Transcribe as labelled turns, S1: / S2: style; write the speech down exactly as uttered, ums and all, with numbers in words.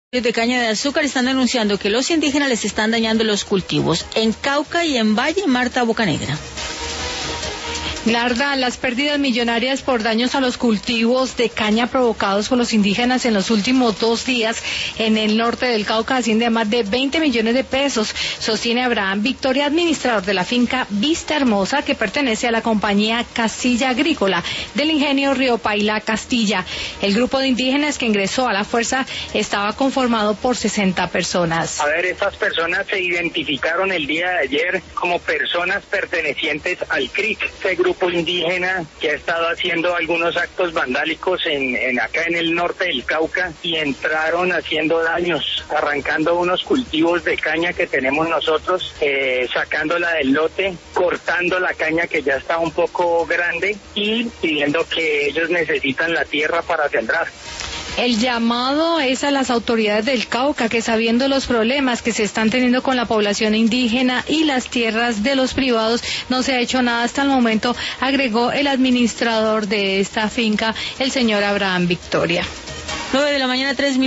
S1: De caña de azúcar están denunciando que los indígenas les están dañando los cultivos en Cauca y en Valle. Marta Bocanegra.
S2: Larda, las pérdidas millonarias por daños a los cultivos de caña provocados por los indígenas en los últimos dos días en el norte del Cauca asciende a más de veinte millones de pesos, sostiene Abraham Victoria, administrador de la finca Vista Hermosa, que pertenece a la compañía Castilla Agrícola del ingenio Río Paila Castilla. El grupo de indígenas que ingresó a la fuerza estaba conformado por sesenta personas.
S3: A ver, estas personas se identificaron el día de ayer como personas pertenecientes al C R I C, ese grupo indígena que ha estado haciendo algunos actos vandálicos en, en acá en el norte del Cauca, y entraron haciendo daños, arrancando unos cultivos de caña que tenemos nosotros, eh, sacándola del lote, cortando la caña que ya está un poco grande y pidiendo que ellos necesitan la tierra para sembrar.
S2: El llamado es a las autoridades del Cauca que, sabiendo los problemas que se están teniendo con la población indígena y las tierras de los privados, no se ha hecho nada hasta el momento, agregó el administrador de esta finca, el señor Abraham Victoria.
S1: nueve de la mañana, tres minutos.